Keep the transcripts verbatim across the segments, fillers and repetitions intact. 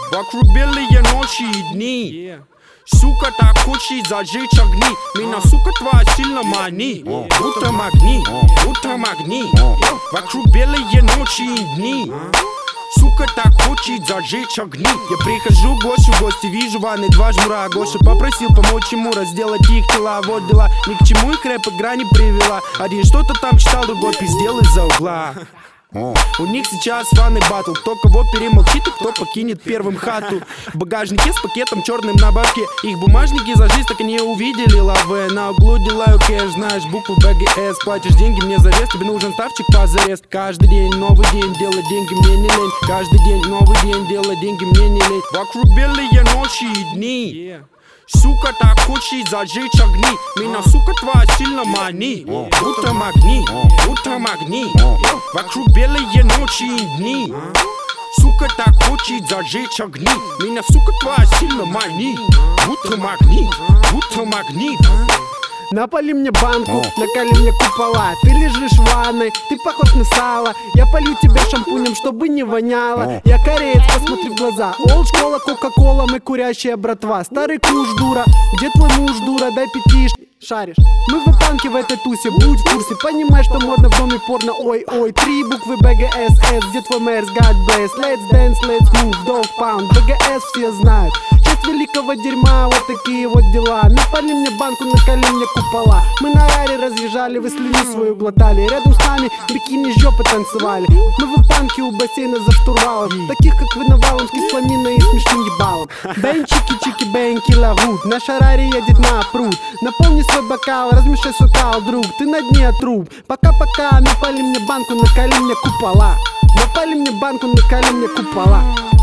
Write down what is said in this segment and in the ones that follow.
Вокруг белые ночи и дни. Сука, так хочет зажечь огни. Меня, сука, твоя сильно манит. Будто магнит, будто магнит. Вокруг белые ночи и дни. Сука, так хочет зажечь огни. Я прихожу к гостю, в гости вижу ванны два жмура. Гоша попросил помочь ему разделать их тела. Вот дела, ни к чему их рэп игра не привела. Один что-то там читал, другой пиздел из-за угла. У них сейчас ванный батл. Кто кого перемолчит и кто покинет первым хату. В багажнике с пакетом черным на бабке. Их бумажники за жизнь так и не увидели лавы. На углу делаю кэш, знаешь букву бэ гэ эс. Платишь деньги мне за вес, тебе нужен ставчик позарез. Каждый день новый день, делать деньги мне не лень. Каждый день новый день, делать деньги мне не лень. Вокруг белые ночи и дни. Сука, так хочет зажечь огни. Меня, сука, твоя сильно манит. Будто магнит, будто магнит. Вокруг белые ночи и дни. Сука, так хочет зажечь огни. Меня, сука, твоя сильно манит. Будто магнит, будто магнит. Напали мне банку, накали мне купола. Ты лежишь в ванной, ты похож на сало. Я полью тебя шампунем, чтобы не воняло. Я кореец, посмотри в глаза. Олд школа, кока-кола, мы курящая братва. Старый куш, дура, где твой муж, дура? Дай пятиш, шаришь. Мы в панке в этой тусе, будь в курсе. Понимаешь, что модно в доме порно, ой-ой. Три буквы бэ гэ эс эс, где твой мэрс, God bless. Let's dance, let's move, dog pound. бэ гэ эс все знают. Часть великого дерьма, вот такие вот дела. Напали мне банку, накали мне купола. Мы на раре разъезжали, вы слюни свою глотали. Рядом с нами бикини жопы танцевали. Мы в панке у бассейна за штурвалом. Таких как вы навалом, с кисломиной и смешным ебалом. Бэн, чики-чики, бэн, килогуд. Наша рари едет на пруд. Наполни свой бокал, размешай сокал, друг. Ты на дне труп. Пока-пока, напали мне банку, накали мне купола. Напали мне банку, накали мне купола.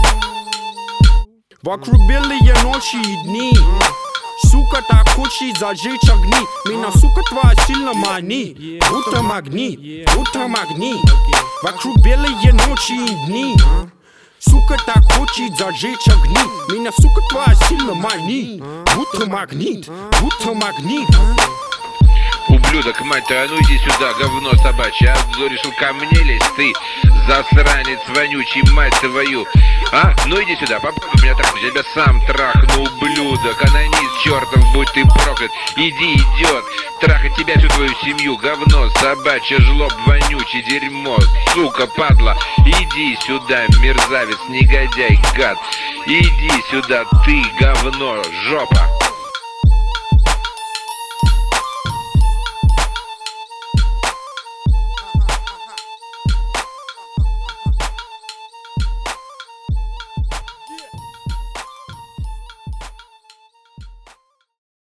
Вокруг белые ночи и дни. Сука, так хочет зажечь огни. Меня, сука, твоя сильно манит. Будто магнит, будто магнит. Вокруг белые ночи и дни. Сука, так хочет зажечь огни. Меня, сука, твоя сильно манит. Будто магнит, будто магнит. Ублюдок, мать твою, а ну иди сюда, говно собачье. А решил ко мне лезть, ты засранец вонючий, мать твою. А? Ну иди сюда, попробуй меня трахнуть, я тебя сам трахну, ублюдок. Анонист чертов, будь ты проклят. Иди, идиот, трахать тебя, всю твою семью. Говно собачье, жлоб, вонючий, дерьмо, сука, падла. Иди сюда, мерзавец, негодяй, гад. Иди сюда, ты говно, жопа.